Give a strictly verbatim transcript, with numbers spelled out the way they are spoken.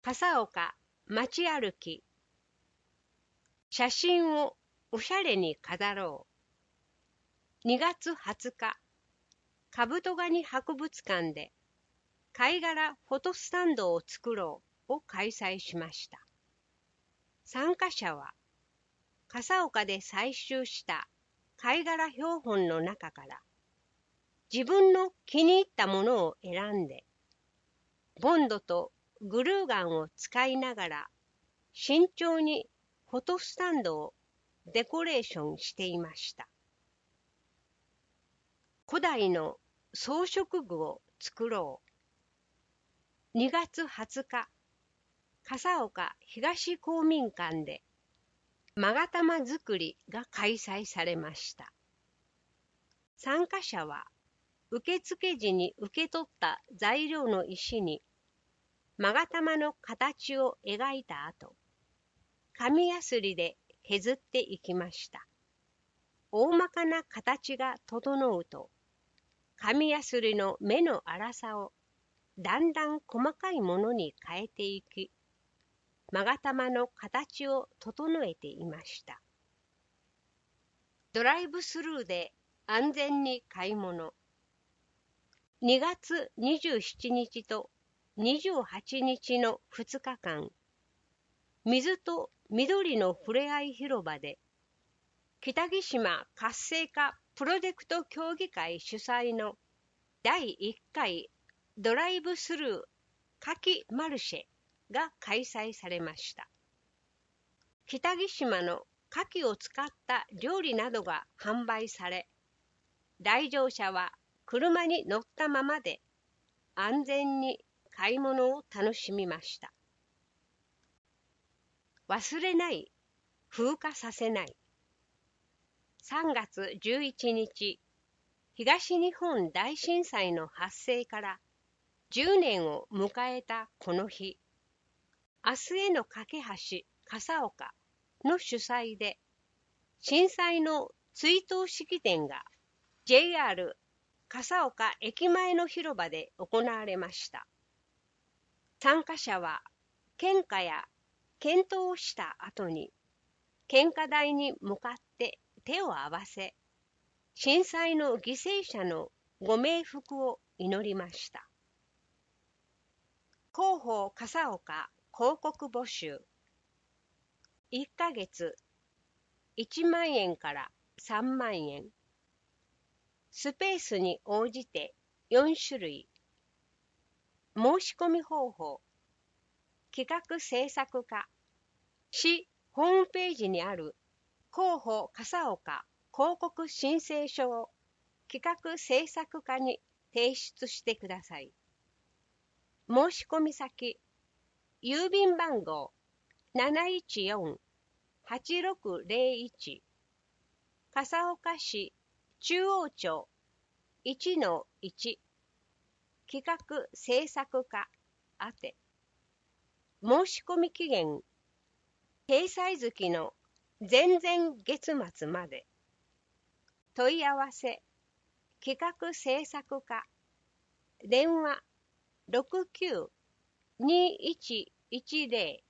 笠岡街歩き。写真をおしゃれに飾ろう。にがつはつか、カブトガニ博物館で貝殻フォトスタンドを作ろうを開催しました。参加者は、笠岡で採集した貝殻標本の中から自分の気に入ったものを選んで、ボンドとグルーガンを使いながら慎重にフォトスタンドをデコレーションしていました。古代の装飾具を作ろう。にがつはつか、笠岡東公民館で勾玉作りが開催されました。参加者は受付時に受け取った材料の石に勾玉の形を描いた後、紙やすりで削っていきました。大まかな形が整うと、紙やすりの目の粗さをだんだん細かいものに変えていき、勾玉の形を整えていました。ドライブスルーで安全に買い物。にがつにじゅうしちにちとにじゅうはちにちのふつかかん、水と緑のふれあい広場で、北木島活性化プロジェクト協議会主催のだいいっかいドライブスルー夏季マルシェが開催されました。北木島の牡蠣を使った料理などが販売され、来場者は車に乗ったままで安全に買い物を楽しみました。忘れない、風化させない。さんがつじゅういちにち、東日本大震災の発生からじゅうねんを迎えたこの日、明日への架け橋笠岡の主催で、震災の追悼式典が ジェイアール 笠岡駅前の広場で行われました。参加者は献花や献刀をした後に、献花台に向かって手を合わせ、震災の犠牲者のご冥福を祈りました。広報笠岡広告募集。いっかげついちまんえんからさんまんえん。スペースに応じてよんしゅるい。申し込み方法。企画制作課。市ホームページにある広報笠岡広告申請書を企画制作課に提出してください。申し込み先、郵便番号 なないちよん はちろくぜろいち 笠岡市中央町 いちのいち 企画制作課宛て。申し込み期限、掲載月の前々月末まで。問い合わせ、企画制作課、電話ろくきゅう にいちいちぜろ